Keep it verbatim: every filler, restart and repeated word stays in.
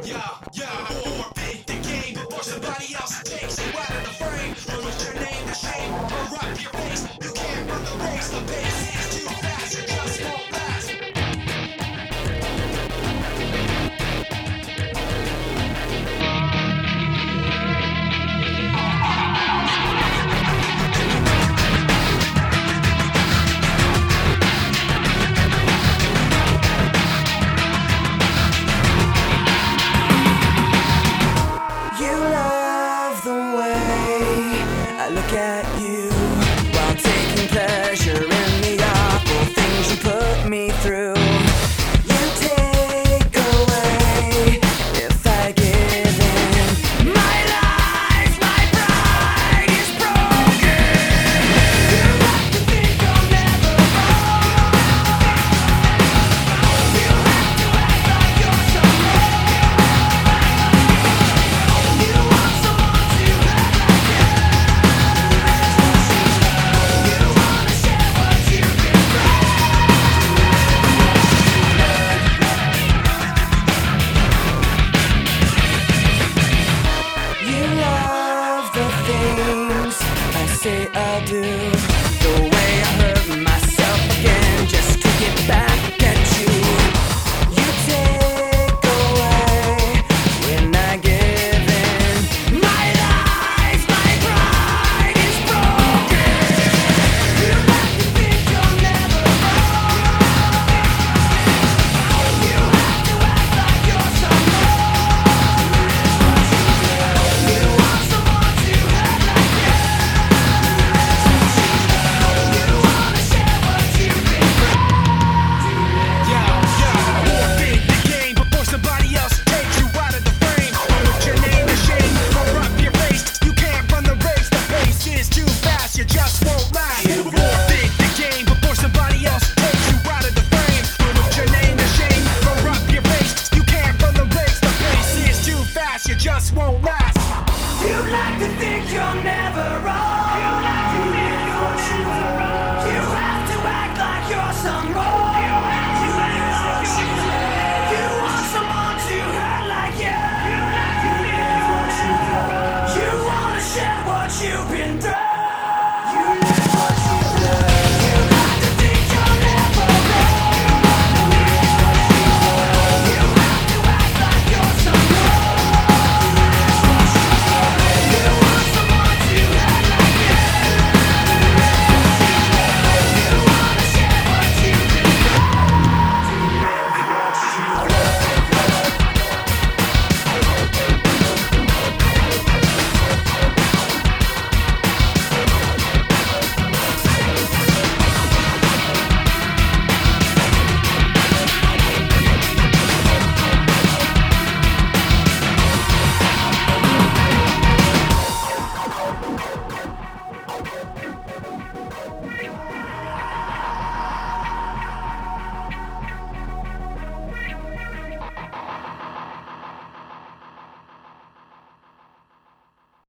Yeah, yeah, or pick the game before somebody else takes you out of the frame. Or lose your name to shame, or up your face. You can't run the race, the pace is too fast, you just won't last. I look at you while taking pleasure in the awful things you put me through. You take away if I give in. My life, my pride is broken. You like to think I'll never fall. You have to act like you're someone. You want someone to act like you. I say I do.